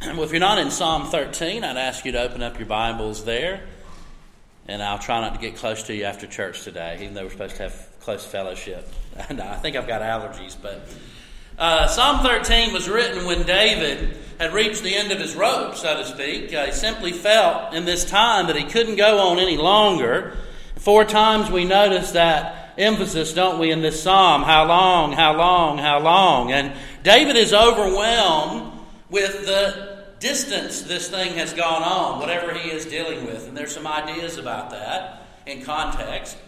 Well, if you're not in Psalm 13, I'd ask you to open up your Bibles there. And I'll try not to get close to you after church today, even though we're supposed to have close fellowship. And I think I've got allergies. But Psalm 13 was written when David had reached the end of his rope, so to speak. He simply felt in this time that he couldn't go on any longer. 4 times we notice that emphasis, don't we, in this psalm? How long, how long, how long? And David is overwhelmed with the distance this thing has gone on, whatever he is dealing with. And there's some ideas about that in context.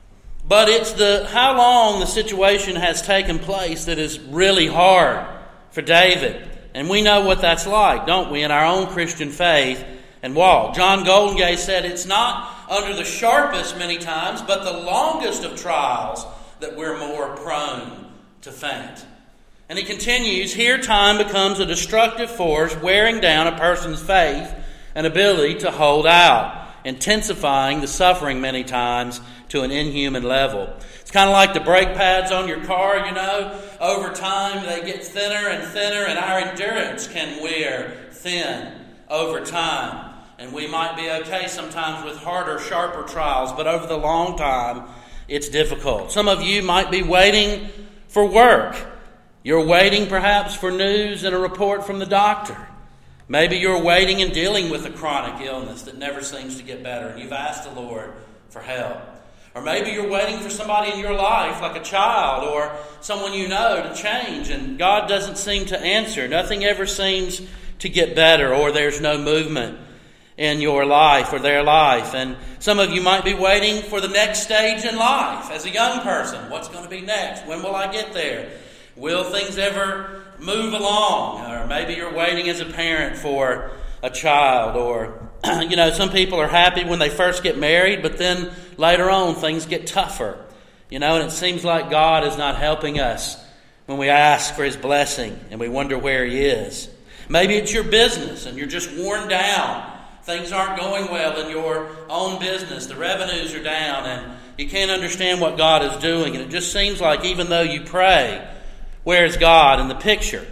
But it's the how long the situation has taken place that is really hard for David. And we know what that's like, don't we, in our own Christian faith and walk. John Goldengay said it's not under the sharpest many times, but the longest of trials that we're more prone to faint. And he continues, here time becomes a destructive force, wearing down a person's faith and ability to hold out, intensifying the suffering many times to an inhuman level. It's kind of like the brake pads on your car, you know. Over time, they get thinner and thinner, and our endurance can wear thin over time. And we might be okay sometimes with harder, sharper trials, but over the long time, it's difficult. Some of you might be waiting for work. You're waiting perhaps for news and a report from the doctor. Maybe you're waiting and dealing with a chronic illness that never seems to get better, and you've asked the Lord for help. Or maybe you're waiting for somebody in your life, like a child or someone you know, to change, and God doesn't seem to answer. Nothing ever seems to get better, or there's no movement in your life or their life. And some of you might be waiting for the next stage in life as a young person. What's going to be next? When will I get there? Will things ever move along? Or maybe you're waiting as a parent for a child. Or, some people are happy when they first get married, but then later on things get tougher. And it seems like God is not helping us when we ask for His blessing and we wonder where He is. Maybe it's your business and you're just worn down. Things aren't going well in your own business. The revenues are down and you can't understand what God is doing. And it just seems like even though you pray, where's God in the picture?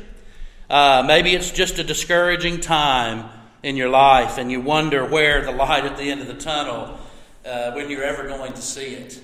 Maybe it's just a discouraging time in your life and you wonder where the light at the end of the tunnel, when you're ever going to see it.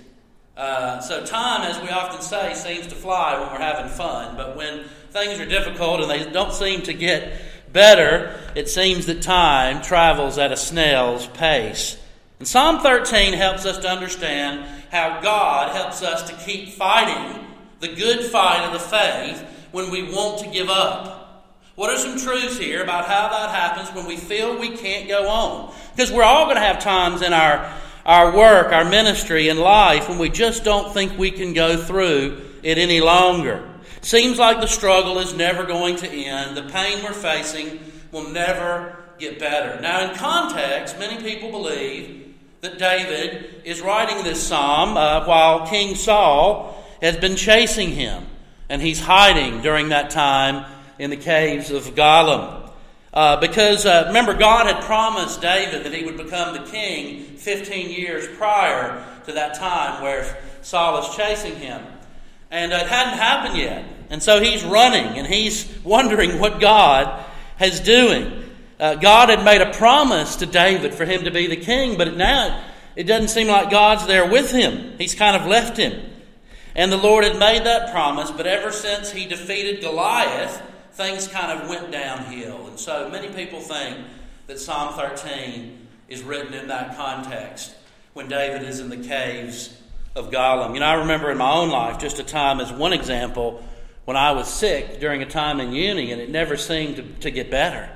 So time, as we often say, seems to fly when we're having fun. But when things are difficult and they don't seem to get better, it seems that time travels at a snail's pace. And Psalm 13 helps us to understand how God helps us to keep fighting the good fight of the faith when we want to give up. What are some truths here about how that happens when we feel we can't go on? Because we're all going to have times in our work, our ministry, and life when we just don't think we can go through it any longer. Seems like the struggle is never going to end. The pain we're facing will never get better. Now, in context, many people believe that David is writing this psalm while King Saul has been chasing him, and he's hiding during that time in the caves of Adullam. Because remember, God had promised David that he would become the king 15 years prior to that time where Saul is chasing him. And it hadn't happened yet. And so he's running and he's wondering what God is doing. God had made a promise to David for him to be the king, but now it doesn't seem like God's there with him. He's kind of left him. And the Lord had made that promise, but ever since he defeated Goliath, things kind of went downhill. And so many people think that Psalm 13 is written in that context when David is in the caves of Adullam. I remember in my own life, just a time as one example, when I was sick during a time in uni and it never seemed to get better.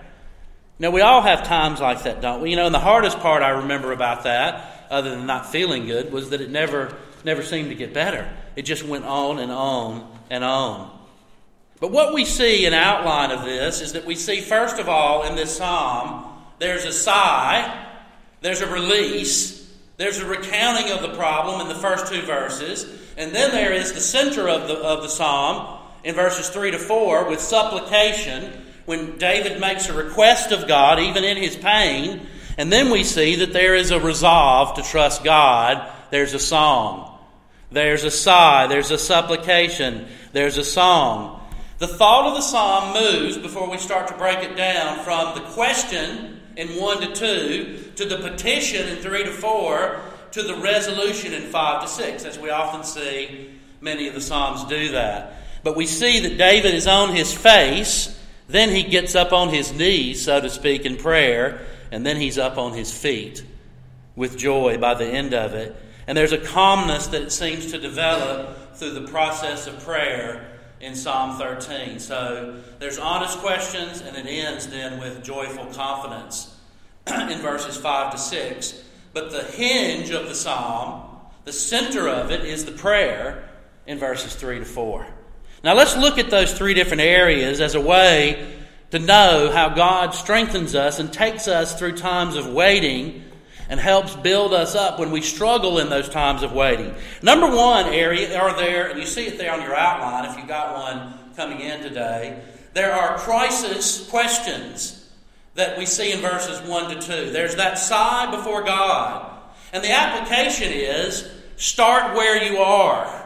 We all have times like that, don't we? And the hardest part I remember about that, other than not feeling good, was that it never seemed to get better. It just went on and on and on. But what we see in outline of this is that we see, first of all, in this psalm, there's a sigh, there's a release, there's a recounting of the problem in the first 2 verses, and then there is the center of the psalm in verses 3 to 4 with supplication, when David makes a request of God, even in his pain, and then we see that there is a resolve to trust God. There's a song. There's a sigh. There's a supplication. There's a song. The thought of the psalm moves, before we start to break it down, from the question in 1 to 2 to the petition in 3 to 4 to the resolution in 5 to 6, as we often see many of the psalms do that. But we see that David is on his face, then he gets up on his knees, so to speak, in prayer, and then he's up on his feet with joy by the end of it. And there's a calmness that it seems to develop through the process of prayer in Psalm 13. So there's honest questions, and it ends then with joyful confidence in verses 5 to 6. But the hinge of the psalm, the center of it, is the prayer in verses 3 to 4. Now let's look at those three different areas as a way to know how God strengthens us and takes us through times of waiting and helps build us up when we struggle in those times of waiting. Number one area are there, and you see it there on your outline if you got one coming in today. There are crisis questions that we see in verses 1 to 2. There's that sigh before God. And the application is, start where you are.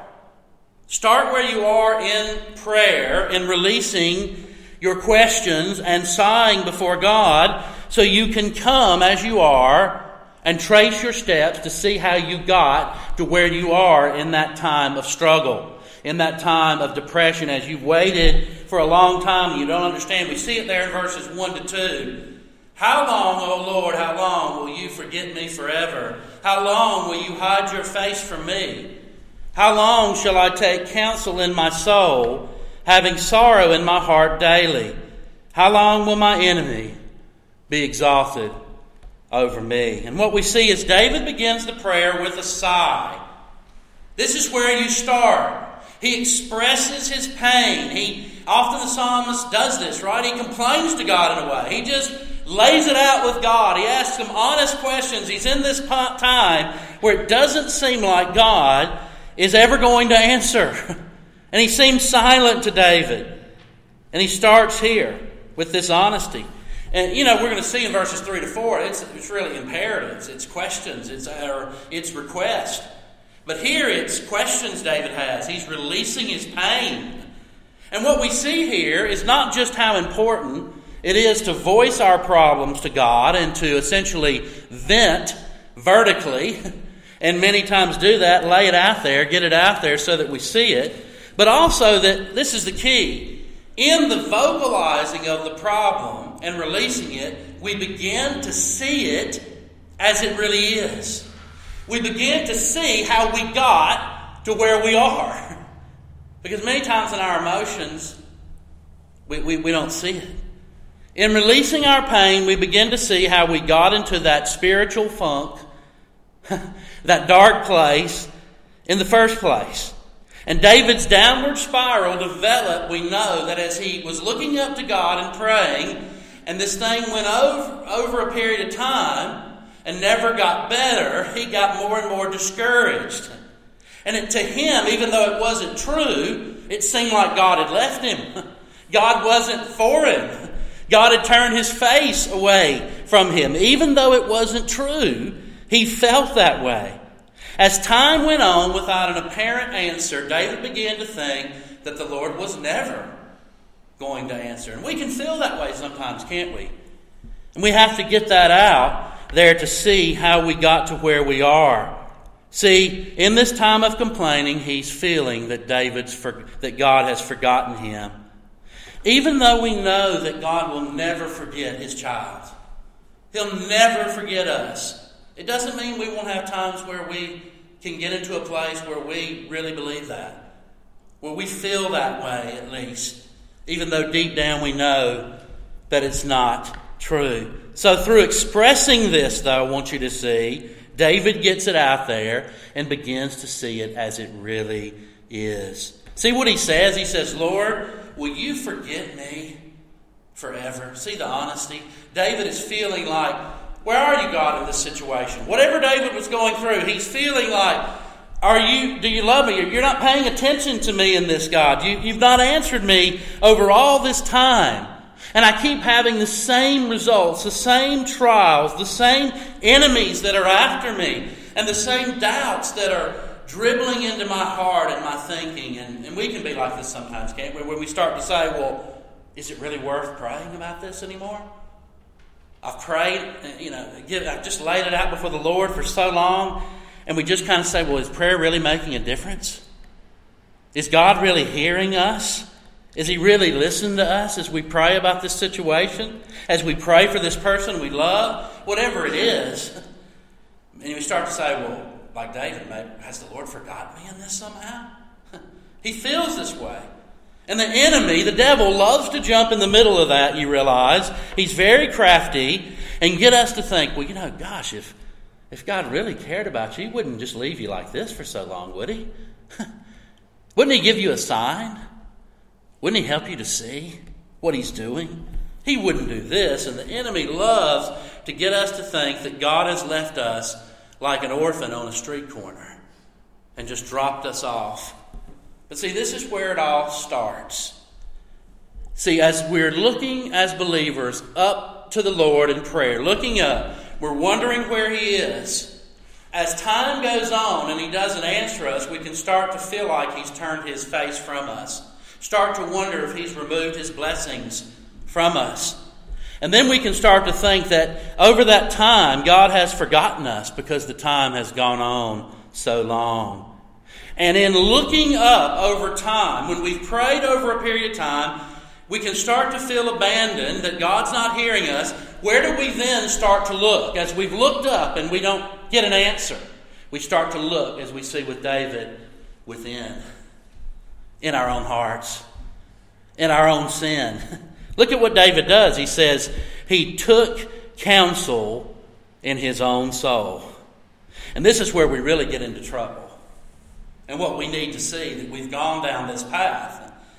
Start where you are in prayer, in releasing your questions and sighing before God, so you can come as you are and trace your steps to see how you got to where you are in that time of struggle, in that time of depression, as you've waited for a long time and you don't understand. We see it there in verses 1 to 2. How long, O Lord, how long will you forget me forever? How long will you hide your face from me? How long shall I take counsel in my soul, having sorrow in my heart daily? How long will my enemy be exalted over me? And what we see is David begins the prayer with a sigh. This is where you start. He expresses his pain. Often the psalmist does this, right? He complains to God in a way. He just lays it out with God. He asks him honest questions. He's in this time where it doesn't seem like God is ever going to answer. And he seems silent to David. And he starts here with this honesty. And, we're going to see in verses 3 to 4, it's really imperatives. It's questions. It's request. But here it's questions David has. He's releasing his pain. And what we see here is not just how important it is to voice our problems to God and to essentially vent vertically, and many times do that, lay it out there, get it out there so that we see it, but also that this is the key. In the vocalizing of the problem and releasing it, we begin to see it as it really is. We begin to see how we got to where we are. Because many times in our emotions, we don't see it. In releasing our pain, we begin to see how we got into that spiritual funk, that dark place, in the first place. And David's downward spiral developed, we know, that as he was looking up to God and praying, and this thing went over a period of time and never got better, he got more and more discouraged. And to him, even though it wasn't true, it seemed like God had left him. God wasn't for him. God had turned his face away from him. Even though it wasn't true, he felt that way. As time went on without an apparent answer, David began to think that the Lord was never going to answer. And we can feel that way sometimes, can't we? And we have to get that out there to see how we got to where we are. See, in this time of complaining, he's feeling that that God has forgotten him. Even though we know that God will never forget his child. He'll never forget us. It doesn't mean we won't have times where we can get into a place where we really believe that. Where we feel that way, at least. Even though deep down we know that it's not true. So through expressing this, though, I want you to see, David gets it out there and begins to see it as it really is. See what he says? He says, Lord, will you forget me forever? See the honesty? David is feeling like, where are you, God, in this situation? Whatever David was going through, he's feeling like, do you love me? You're not paying attention to me in this, God. You've not answered me over all this time. And I keep having the same results, the same trials, the same enemies that are after me, and the same doubts that are dribbling into my heart and my thinking. And we can be like this sometimes, can't we? When we start to say, well, is it really worth praying about this anymore? I've prayed, I've just laid it out before the Lord for so long. And we just kind of say, well, is prayer really making a difference? Is God really hearing us? Is He really listening to us as we pray about this situation? As we pray for this person we love? Whatever it is. And we start to say, well, like David, maybe, has the Lord forgotten me in this somehow? He feels this way. And the enemy, the devil, loves to jump in the middle of that, you realize. He's very crafty and get us to think, well, gosh, if God really cared about you, He wouldn't just leave you like this for so long, would He? Wouldn't He give you a sign? Wouldn't He help you to see what He's doing? He wouldn't do this. And the enemy loves to get us to think that God has left us like an orphan on a street corner and just dropped us off. But see, this is where it all starts. See, as we're looking as believers up to the Lord in prayer, looking up, we're wondering where He is. As time goes on and He doesn't answer us, we can start to feel like He's turned His face from us. Start to wonder if He's removed His blessings from us. And then we can start to think that over that time, God has forgotten us because the time has gone on so long. And in looking up over time, when we've prayed over a period of time, we can start to feel abandoned, that God's not hearing us. Where do we then start to look? As we've looked up and we don't get an answer, we start to look, as we see with David, within, in our own hearts, in our own sin. Look at what David does. He says, he took counsel in his own soul. And this is where we really get into trouble. And what we need to see, that we've gone down this path.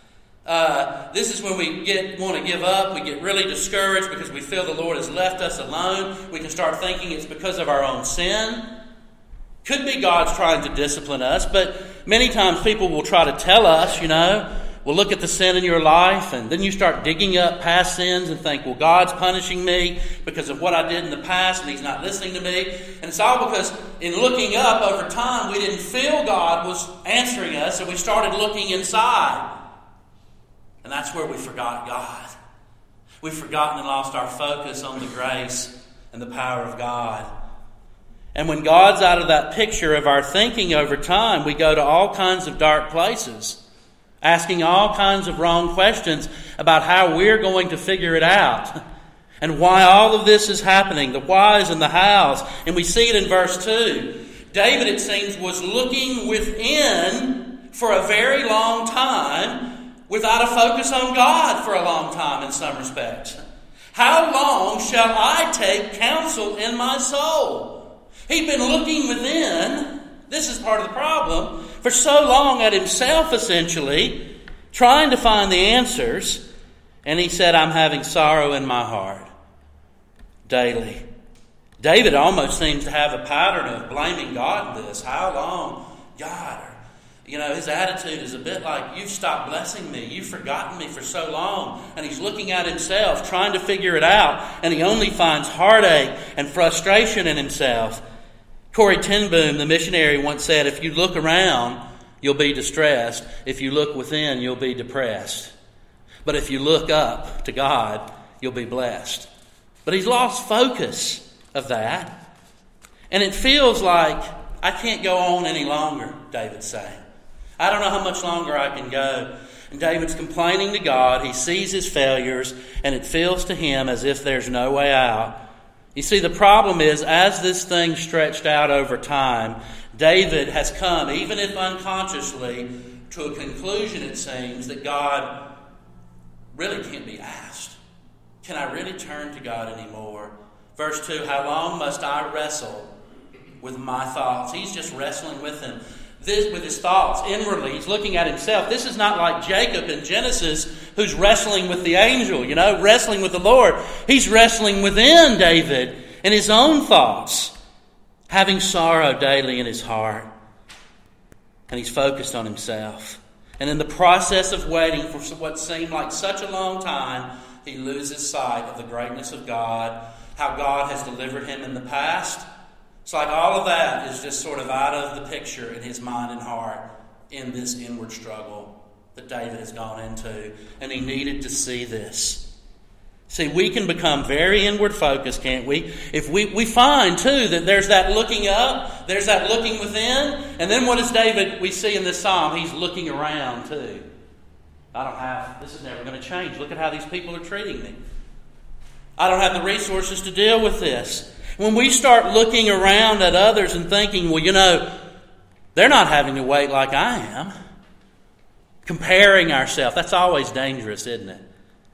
This is when we want to give up. We get really discouraged because we feel the Lord has left us alone. We can start thinking it's because of our own sin. Could be God's trying to discipline us, but many times people will try to tell us, well, look at the sin in your life, and then you start digging up past sins and think, well, God's punishing me because of what I did in the past, and He's not listening to me. And it's all because in looking up over time, we didn't feel God was answering us, and we started looking inside. And that's where we forgot God. We've forgotten and lost our focus on the grace and the power of God. And when God's out of that picture of our thinking over time, we go to all kinds of dark places, asking all kinds of wrong questions about how we're going to figure it out and why all of this is happening, the whys and the hows. And we see it in verse 2. David, it seems, was looking within for a very long time without a focus on God for a long time in some respects. How long shall I take counsel in my soul? He'd been looking within, this is part of the problem, for so long at himself essentially, trying to find the answers. And he said, I'm having sorrow in my heart daily. David almost seems to have a pattern of blaming God in this. How long? God, his attitude is a bit like, you've stopped blessing me. You've forgotten me for so long. And he's looking at himself, trying to figure it out. And he only finds heartache and frustration in himself. Corrie ten Boom, the missionary, once said, if you look around, you'll be distressed. If you look within, you'll be depressed. But if you look up to God, you'll be blessed. But he's lost focus of that. And it feels like, I can't go on any longer, David's saying. I don't know how much longer I can go. And David's complaining to God. He sees his failures, and it feels to him as if there's no way out. You see, the problem is, as this thing stretched out over time, David has come, even if unconsciously, to a conclusion, it seems, that God really can't be asked. Can I really turn to God anymore? Verse 2, how long must I wrestle with my thoughts? He's just wrestling with them. With his thoughts inwardly. He's looking at himself. This is not like Jacob in Genesis who's wrestling with the angel, wrestling with the Lord. He's wrestling within David in his own thoughts, having sorrow daily in his heart. And he's focused on himself. And in the process of waiting for what seemed like such a long time, he loses sight of the greatness of God, how God has delivered him in the past, It's like all of that is just sort of out of the picture in his mind and heart in this inward struggle that David has gone into. And he needed to see this. See, we can become very inward focused, can't we? If we find, too, that there's that looking up, there's that looking within, and then what is David, we see in this psalm, he's looking around, too. This is never going to change. Look at how these people are treating me. I don't have the resources to deal with this. When we start looking around at others and thinking, well, they're not having to wait like I am. Comparing ourselves, that's always dangerous, isn't it?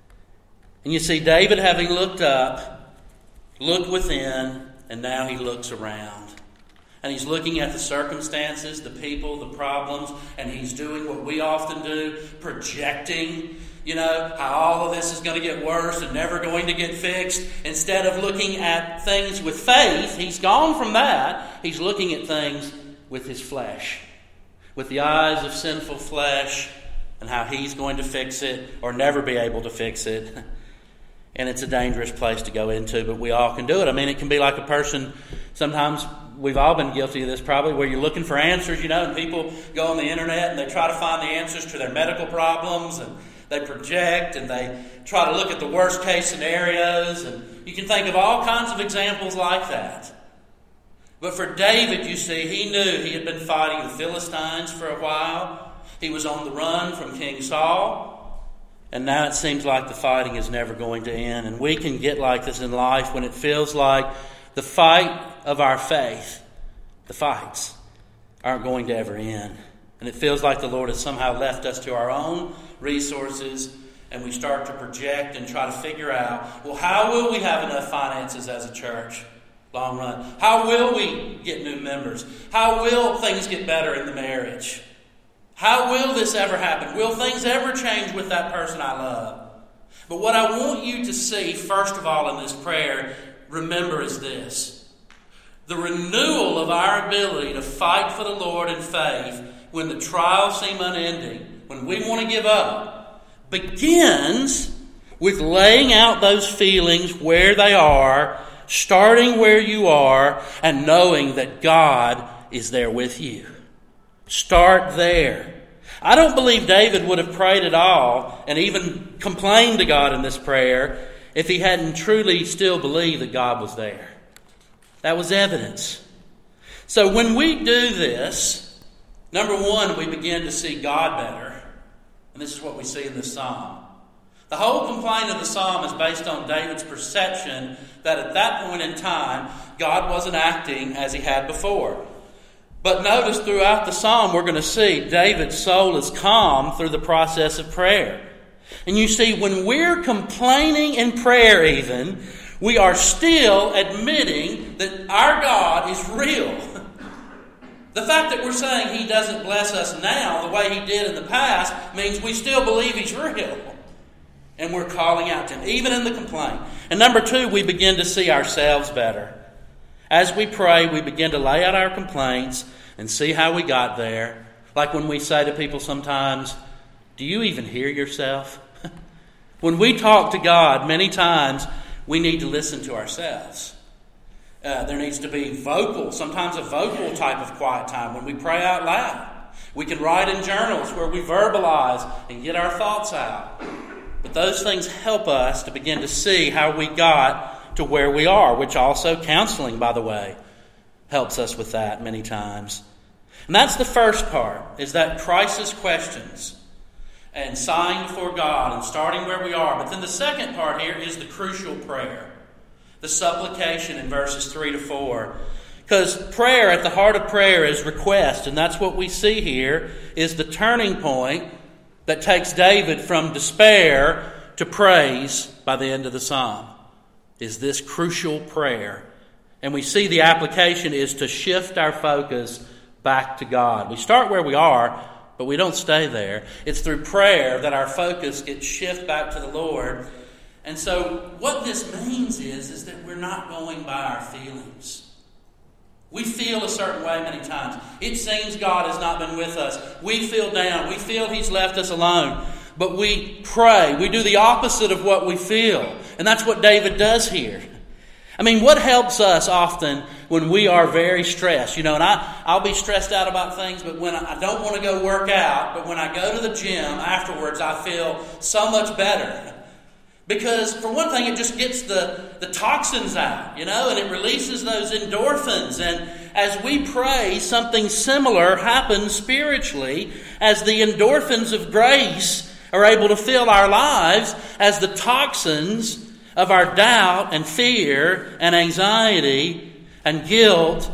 And you see David having looked up, looked within, and now he looks around. And he's looking at the circumstances, the people, the problems, and he's doing what we often do, projecting, how all of this is going to get worse and never going to get fixed. Instead of looking at things with faith, he's gone from that. He's looking at things with his flesh, with the eyes of sinful flesh, and how he's going to fix it or never be able to fix it. And it's a dangerous place to go into, but we all can do it. I mean, it can be like a person, sometimes we've all been guilty of this probably, where you're looking for answers, and people go on the internet and they try to find the answers to their medical problems, and they project and they try to look at the worst case scenarios, and you can think of all kinds of examples like that. But for David, you see, he knew he had been fighting the Philistines for a while. He was on the run from King Saul. And now it seems like the fighting is never going to end. And we can get like this in life when it feels like the fight of our faith, the fights, aren't going to ever end. And it feels like the Lord has somehow left us to our own resources, and we start to project and try to figure out, well, how will we have enough finances as a church? Long run. How will we get new members? How will things get better in the marriage? How will this ever happen? Will things ever change with that person I love? But what I want you to see, first of all, in this prayer, remember is this. The renewal of our ability to fight for the Lord in faith when the trials seem unending, when we want to give up, begins with laying out those feelings where they are, starting where you are, and knowing that God is there with you. Start there. I don't believe David would have prayed at all and even complained to God in this prayer if he hadn't truly still believed that God was there. That was evidence. So when we do this, number one, we begin to see God better. And this is what we see in this psalm. The whole complaint of the psalm is based on David's perception that at that point in time, God wasn't acting as he had before. But notice throughout the psalm, we're going to see David's soul is calm through the process of prayer. And you see, when we're complaining in prayer even, we are still admitting that our God is real. The fact that we're saying He doesn't bless us now the way He did in the past means we still believe He's real. And we're calling out to Him, even in the complaint. And number two, we begin to see ourselves better. As we pray, we begin to lay out our complaints and see how we got there. Like when we say to people sometimes, do you even hear yourself? When we talk to God, many times we need to listen to ourselves. There needs to be sometimes a vocal type of quiet time when we pray out loud. We can write in journals where we verbalize and get our thoughts out. But those things help us to begin to see how we got to where we are, which also counseling, by the way, helps us with that many times. And that's the first part, is that crisis questions and sighing before God and starting where we are. But then the second part here is the crucial prayer, the supplication in verses 3 to 4. Because prayer, at the heart of prayer, is request. And that's what we see here, is the turning point that takes David from despair to praise by the end of the psalm. Is this crucial prayer. And we see the application is to shift our focus back to God. We start where we are, but we don't stay there. It's through prayer that our focus gets shifted back to the Lord. And so what this means is that we're not going by our feelings. We feel a certain way many times. It seems God has not been with us. We feel down. We feel He's left us alone. But we pray. We do the opposite of what we feel. And that's what David does here. I mean, what helps us often when we are very stressed? And I'll be stressed out about things, but when I don't want to go work out, but when I go to the gym afterwards, I feel so much better. Because, for one thing, it just gets the toxins out, and it releases those endorphins. And as we pray, something similar happens spiritually as the endorphins of grace are able to fill our lives, as the toxins of our doubt and fear and anxiety and guilt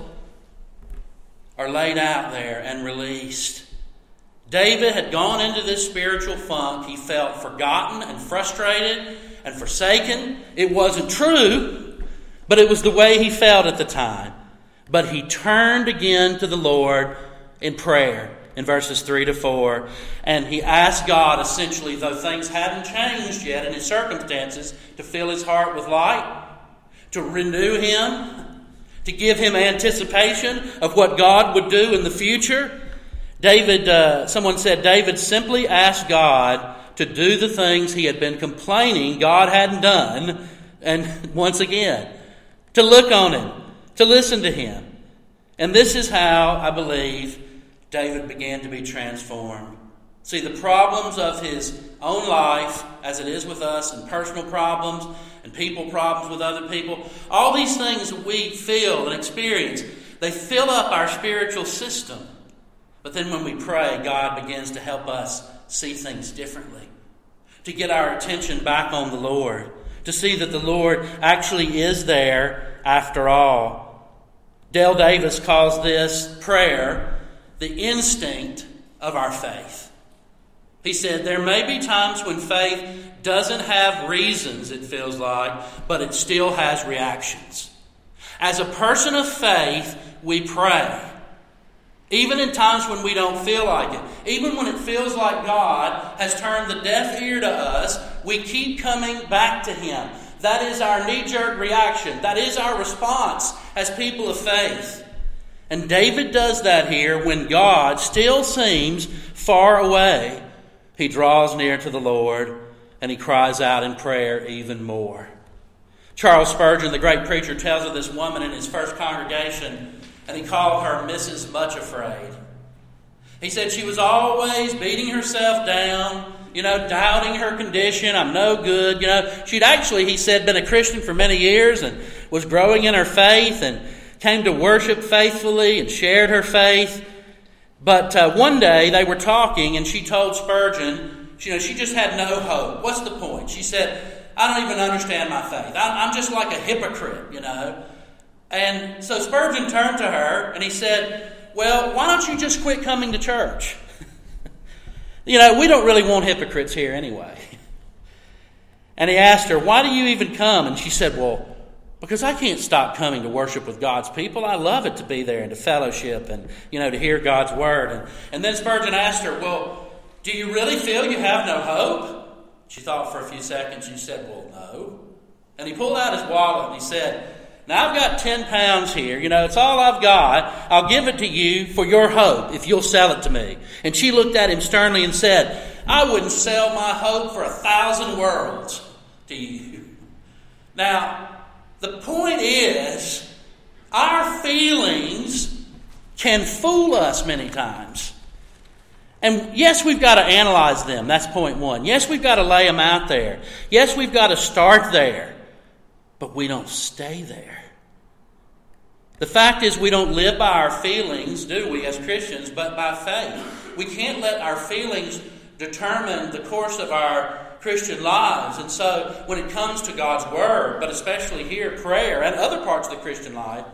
are laid out there and released. David had gone into this spiritual funk. He felt forgotten and frustrated and forsaken. It wasn't true, but it was the way he felt at the time. But he turned again to the Lord in prayer in verses 3 to 4. And he asked God, essentially, though things hadn't changed yet in his circumstances, to fill his heart with light, to renew him, to give him anticipation of what God would do in the future. Someone said David simply asked God to do the things he had been complaining God hadn't done, and once again, to look on him, to listen to him. And this is how, I believe, David began to be transformed. See, the problems of his own life, as it is with us, and personal problems, and people problems with other people, all these things that we feel and experience, they fill up our spiritual system. But then when we pray, God begins to help us see things differently, to get our attention back on the Lord, to see that the Lord actually is there after all. Dale Davis calls this prayer the instinct of our faith. He said, there may be times when faith doesn't have reasons, it feels like, but it still has reactions. As a person of faith, we pray. Even in times when we don't feel like it. Even when it feels like God has turned the deaf ear to us, we keep coming back to Him. That is our knee-jerk reaction. That is our response as people of faith. And David does that here when God still seems far away. He draws near to the Lord and he cries out in prayer even more. Charles Spurgeon, the great preacher, tells of this woman in his first congregation, and he called her Mrs. Much Afraid. He said she was always beating herself down, doubting her condition. I'm no good. She'd actually, he said, been a Christian for many years and was growing in her faith and came to worship faithfully and shared her faith. But one day they were talking and she told Spurgeon, she just had no hope. What's the point? She said, I don't even understand my faith. I'm just like a hypocrite, And so Spurgeon turned to her and he said, well, why don't you just quit coming to church? We don't really want hypocrites here anyway. And he asked her, why do you even come? And she said, well, because I can't stop coming to worship with God's people. I love it to be there and to fellowship and, to hear God's word. And then Spurgeon asked her, well, do you really feel you have no hope? She thought for a few seconds. She said, well, no. And he pulled out his wallet and he said, now I've got 10 pounds here. It's all I've got. I'll give it to you for your hope if you'll sell it to me. And she looked at him sternly and said, I wouldn't sell my hope for 1,000 worlds to you. Now, the point is, our feelings can fool us many times. And yes, we've got to analyze them. That's point one. Yes, we've got to lay them out there. Yes, we've got to start there. But we don't stay there. The fact is we don't live by our feelings, do we, as Christians, but by faith. We can't let our feelings determine the course of our Christian lives. And so when it comes to God's Word, but especially here, prayer and other parts of the Christian life,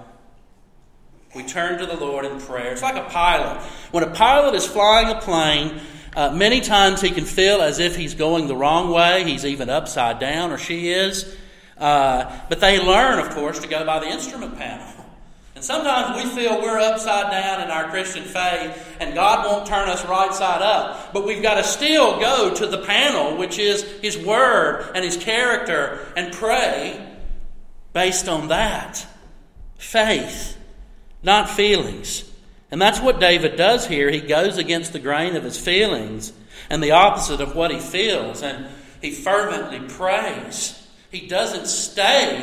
we turn to the Lord in prayer. It's like a pilot. When a pilot is flying a plane, many times he can feel as if he's going the wrong way. He's even upside down, or she is. But they learn, of course, to go by the instrument panel. And sometimes we feel we're upside down in our Christian faith and God won't turn us right side up. But we've got to still go to the panel, which is His Word and His character, and pray based on that. Faith, not feelings. And that's what David does here. He goes against the grain of his feelings and the opposite of what he feels. And he fervently prays. He doesn't stay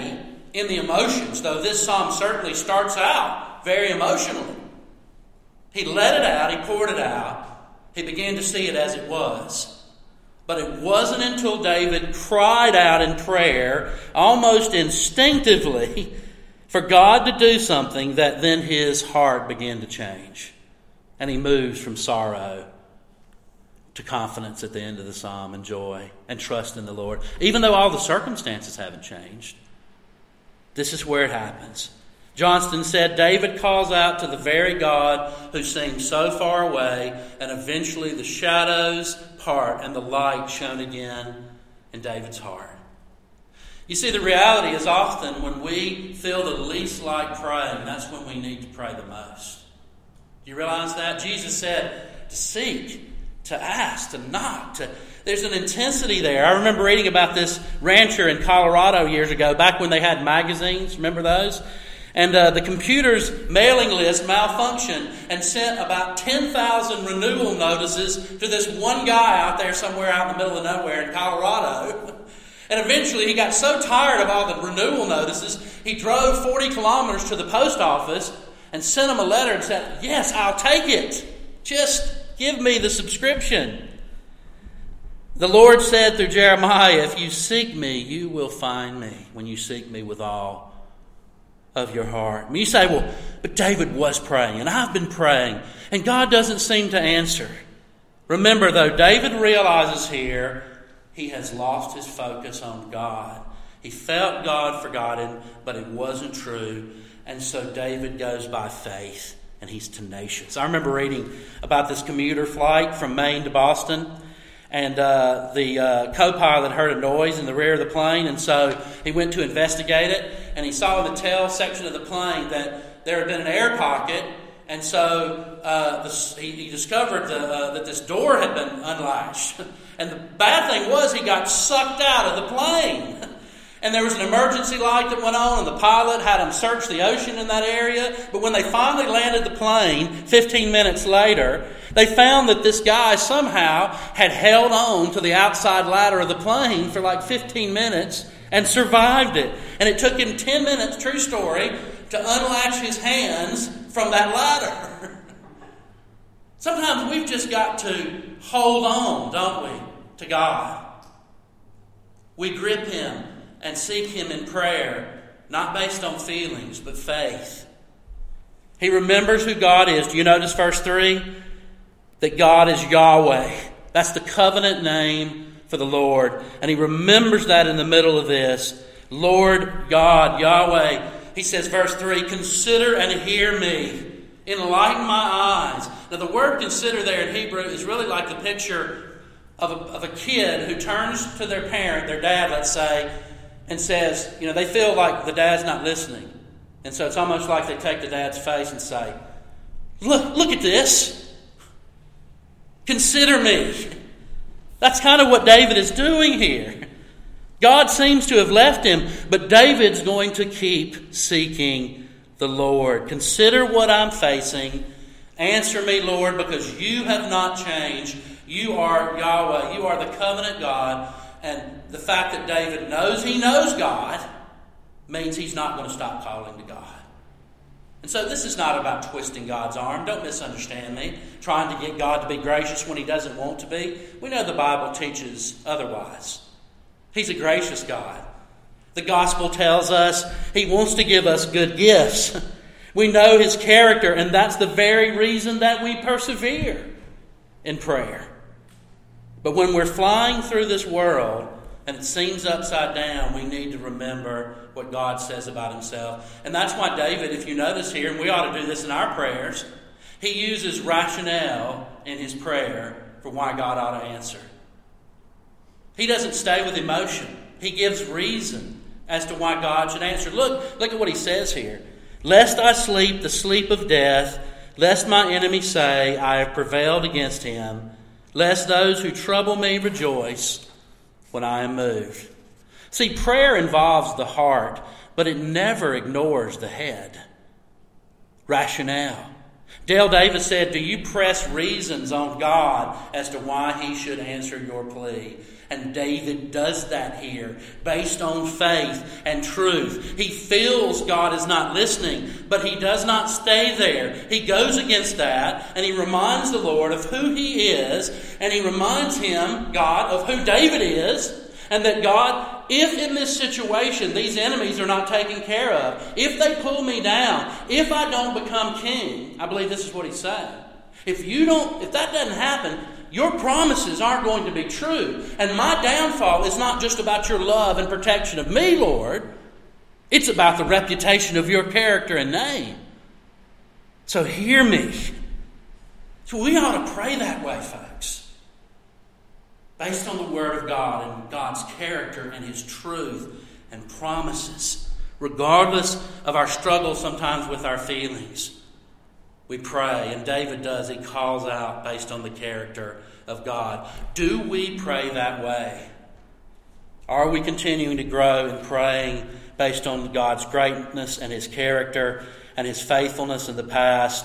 in the emotions, though this psalm certainly starts out very emotionally. He let it out, he poured it out, he began to see it as it was. But it wasn't until David cried out in prayer, almost instinctively, for God to do something, that then his heart began to change. And he moves from sorrow to confidence at the end of the psalm, and joy and trust in the Lord. Even though all the circumstances haven't changed, this is where it happens. Johnston said, David calls out to the very God who seems so far away, and eventually the shadows part and the light shone again in David's heart. You see, the reality is often when we feel the least like praying, that's when we need to pray the most. Do you realize that? Jesus said to seek, to ask, to knock. There's an intensity there. I remember reading about this rancher in Colorado years ago, back when they had magazines. Remember those? And the computer's mailing list malfunctioned and sent about 10,000 renewal notices to this one guy out there somewhere out in the middle of nowhere in Colorado. And eventually he got so tired of all the renewal notices, he drove 40 kilometers to the post office and sent them a letter and said, yes, I'll take it. Just give me the subscription. The Lord said through Jeremiah, if you seek me, you will find me when you seek me with all of your heart. You say, well, but David was praying, and I've been praying, and God doesn't seem to answer. Remember, though, David realizes here he has lost his focus on God. He felt God forgot him, but it wasn't true. And so David goes by faith, and he's tenacious. I remember reading about this commuter flight from Maine to Boston, and the co-pilot heard a noise in the rear of the plane, and so he went to investigate it, and he saw in the tail section of the plane that there had been an air pocket, and so he discovered that this door had been unlatched. And the bad thing was he got sucked out of the plane. And there was an emergency light that went on, and the pilot had them search the ocean in that area. But when they finally landed the plane, 15 minutes later, they found that this guy somehow had held on to the outside ladder of the plane for like 15 minutes and survived it. And it took him 10 minutes, true story, to unlatch his hands from that ladder. Sometimes we've just got to hold on, don't we, to God. We grip Him and seek Him in prayer, not based on feelings, but faith. He remembers who God is. Do you notice verse 3? That God is Yahweh. That's the covenant name for the Lord. And he remembers that in the middle of this. Lord God, Yahweh. He says, verse 3, consider and hear me. Enlighten my eyes. Now the word consider there in Hebrew is really like the picture of a kid who turns to their parent, their dad, let's say, and says, they feel like the dad's not listening. And so it's almost like they take the dad's face and say, look at this. Consider me. That's kind of what David is doing here. God seems to have left him, but David's going to keep seeking the Lord. Consider what I'm facing. Answer me, Lord, because you have not changed. You are Yahweh. You are the covenant God. And the fact that David knows he knows God means he's not going to stop calling to God. And so this is not about twisting God's arm. Don't misunderstand me. Trying to get God to be gracious when He doesn't want to be. We know the Bible teaches otherwise. He's a gracious God. The gospel tells us He wants to give us good gifts. We know His character, and that's the very reason that we persevere in prayer. But when we're flying through this world and it seems upside down, we need to remember what God says about Himself. And that's why David, if you notice here, and we ought to do this in our prayers, he uses rationale in his prayer for why God ought to answer. He doesn't stay with emotion. He gives reason as to why God should answer. Look at what he says here. Lest I sleep the sleep of death, lest my enemy say, I have prevailed against him, lest those who trouble me rejoice when I am moved. See, prayer involves the heart, but it never ignores the head. Rationale. Dale Davis said, do you press reasons on God as to why He should answer your plea? And David does that here, based on faith and truth. He feels God is not listening, but he does not stay there. He goes against that, and he reminds the Lord of who he is, and he reminds him, God, of who David is, and that God, if in this situation these enemies are not taken care of, if they pull me down, if I don't become king, I believe this is what he's saying. If that doesn't happen, your promises aren't going to be true. And my downfall is not just about your love and protection of me, Lord. It's about the reputation of your character and name. So hear me. So we ought to pray that way, folks. Based on the Word of God and God's character and His truth and promises. Regardless of our struggle sometimes with our feelings. We pray, and David does. He calls out based on the character of God. Do we pray that way? Are we continuing to grow in praying based on God's greatness and His character and His faithfulness in the past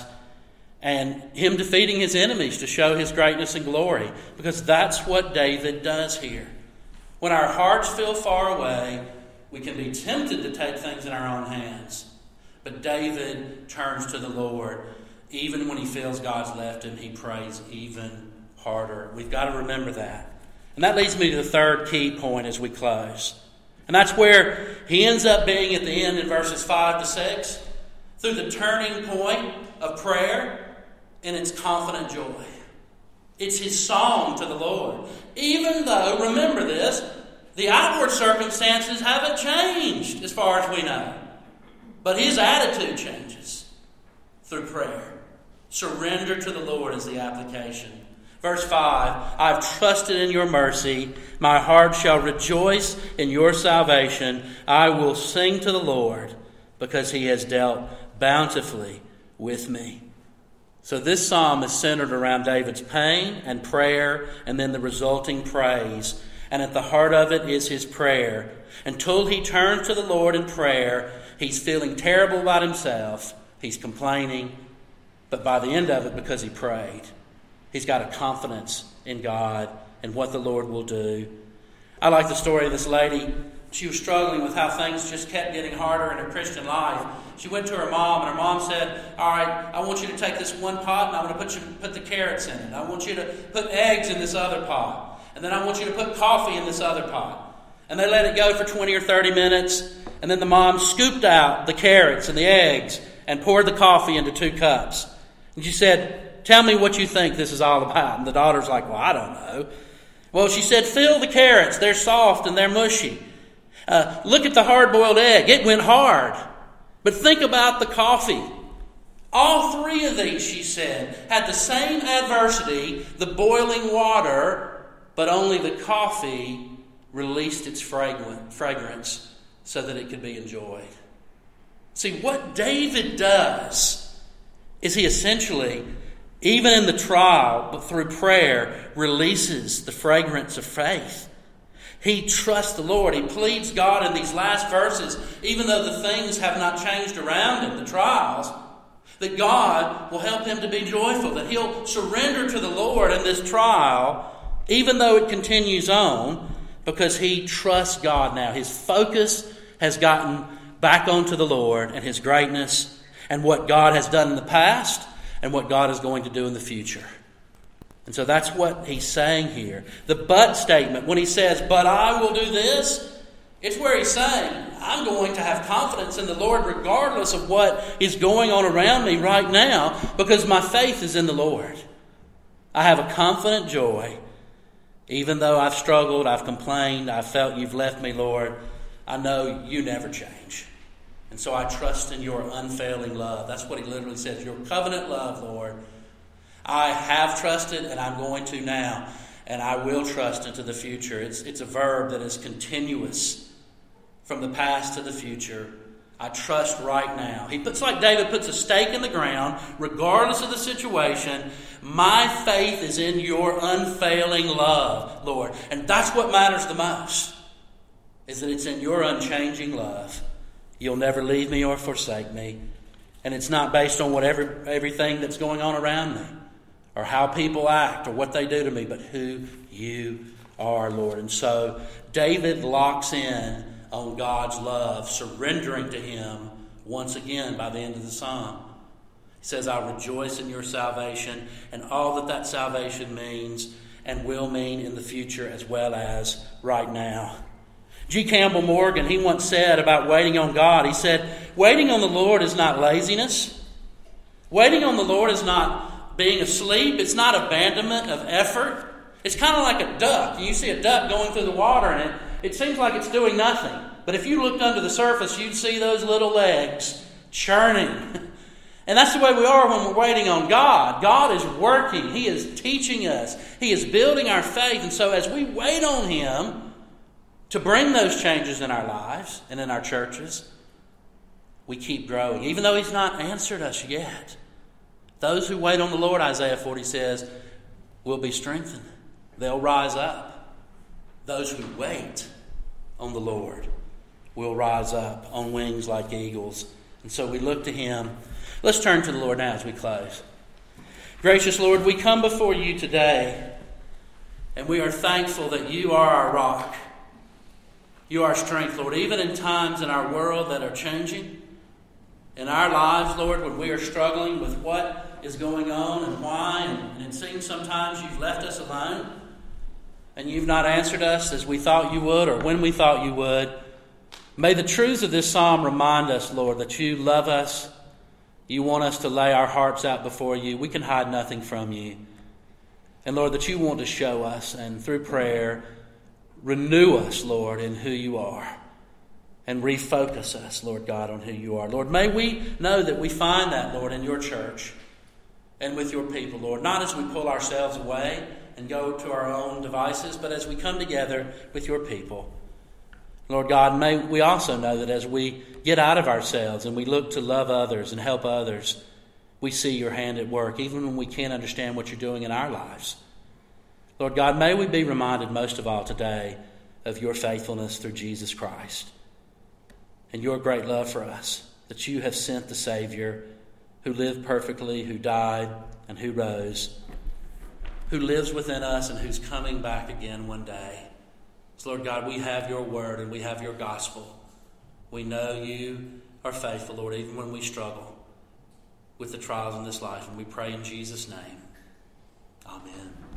and Him defeating His enemies to show His greatness and glory? Because that's what David does here. When our hearts feel far away, we can be tempted to take things in our own hands. But David turns to the Lord. Even when he feels God's left him, he prays even harder. We've got to remember that. And that leads me to the third key point as we close. And that's where he ends up being at the end in verses 5 to 6. Through the turning point of prayer and its confident joy. It's his song to the Lord. Even though, remember this, the outward circumstances haven't changed as far as we know. But his attitude changes through prayer. Surrender to the Lord is the application. Verse 5, I've trusted in your mercy. My heart shall rejoice in your salvation. I will sing to the Lord because he has dealt bountifully with me. So this psalm is centered around David's pain and prayer and then the resulting praise. And at the heart of it is his prayer. Until he turns to the Lord in prayer, he's feeling terrible about himself. He's complaining. But by the end of it, because he prayed, he's got a confidence in God and what the Lord will do. I like the story of this lady. She was struggling with how things just kept getting harder in her Christian life. She went to her mom, and her mom said, all right, I want you to take this one pot, and I'm going to put the carrots in it. I want you to put eggs in this other pot. And then I want you to put coffee in this other pot. And they let it go for 20 or 30 minutes. And then the mom scooped out the carrots and the eggs and poured the coffee into 2 cups. And she said, tell me what you think this is all about. And the daughter's like, well, I don't know. Well, she said, feel the carrots. They're soft and they're mushy. Look at the hard-boiled egg. It went hard. But think about the coffee. All 3 of these, she said, had the same adversity, the boiling water, but only the coffee released its fragrance so that it could be enjoyed. See, what David does is he essentially, even in the trial, but through prayer, releases the fragrance of faith. He trusts the Lord. He pleads God in these last verses, even though the things have not changed around him, the trials, that God will help him to be joyful, that he'll surrender to the Lord in this trial, even though it continues on, because he trusts God now. His focus has gotten back onto the Lord and His greatness and what God has done in the past and what God is going to do in the future. And so that's what he's saying here. The but statement, when he says, but I will do this, it's where he's saying, I'm going to have confidence in the Lord regardless of what is going on around me right now because my faith is in the Lord. I have a confident joy. Even though I've struggled, I've complained, I've felt you've left me, Lord, I know you never change. And so I trust in your unfailing love. That's what he literally says, your covenant love, Lord. I have trusted and I'm going to now. And I will trust into the future. It's a verb that is continuous from the past to the future. I trust right now. It's like David puts a stake in the ground, regardless of the situation. My faith is in your unfailing love, Lord. And that's what matters the most, is that it's in your unchanging love. You'll never leave me or forsake me. And it's not based on everything that's going on around me, or how people act, or what they do to me, but who you are, Lord. And so David locks in on God's love, surrendering to him once again by the end of the psalm. He says, I rejoice in your salvation, and all that salvation means and will mean in the future as well as right now. G. Campbell Morgan, he once said about waiting on God, he said, waiting on the Lord is not laziness. Waiting on the Lord is not being asleep. It's not abandonment of effort. It's kind of like a duck. You see a duck going through the water and it seems like it's doing nothing. But if you looked under the surface, you'd see those little legs churning. And that's the way we are when we're waiting on God. God is working. He is teaching us. He is building our faith. And so as we wait on Him to bring those changes in our lives and in our churches, we keep growing. Even though He's not answered us yet. Those who wait on the Lord, Isaiah 40 says, will be strengthened. They'll rise up. Those who wait on the Lord will rise up on wings like eagles. And so we look to Him. Let's turn to the Lord now as we close. Gracious Lord, we come before You today, and we are thankful that You are our rock. You are our strength, Lord, even in times in our world that are changing. In our lives, Lord, when we are struggling with what is going on and why, and it seems sometimes You've left us alone, and You've not answered us as we thought You would or when we thought You would. May the truths of this psalm remind us, Lord, that You love us. You want us to lay our hearts out before You. We can hide nothing from You. And Lord, that You want to show us, and through prayer, renew us, Lord, in who You are. And refocus us, Lord God, on who You are. Lord, may we know that we find that, Lord, in Your church and with Your people, Lord. Not as we pull ourselves away and go to our own devices, but as we come together with Your people. Lord God, may we also know that as we get out of ourselves and we look to love others and help others, we see Your hand at work, even when we can't understand what You're doing in our lives. Lord God, may we be reminded most of all today of Your faithfulness through Jesus Christ and Your great love for us, that You have sent the Savior who lived perfectly, who died and who rose, who lives within us and who's coming back again one day. So Lord God, we have Your word and we have Your gospel. We know You are faithful, Lord, even when we struggle with the trials in this life. And we pray in Jesus' name. Amen.